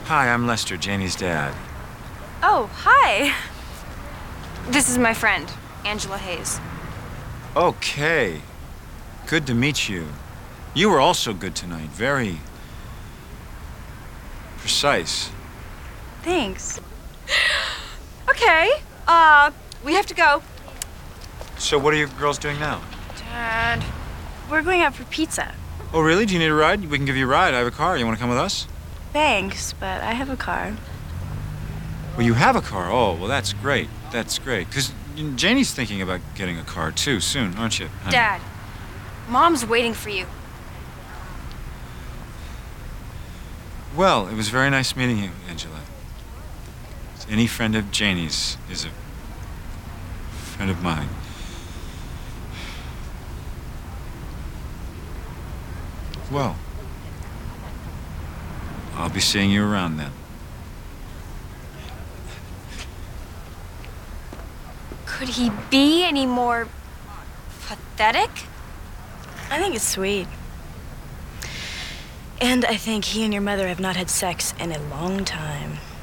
Hi, I'm Lester, Janie's dad. Oh, hi. This is my friend, Angela Hayes. Okay. Good to meet you. You were also good tonight. Very precise. Thanks. Okay, we have to go. So what are you girls doing now? Dad, we're going out for pizza. Oh, really? Do you need a ride? We can give you a ride. I have a car. You want to come with us? Thanks, but I have a car. Well, you have a car. Oh, well, that's great. That's great. Because Janie's thinking about getting a car, too, soon, aren't you, honey? Dad, Mom's waiting for you. Well, it was very nice meeting you, Angela. Any friend of Janie's is a friend of mine. Well, I'll be seeing you around then. Could he be any more pathetic? I think it's sweet. And I think he and your mother have not had sex in a long time.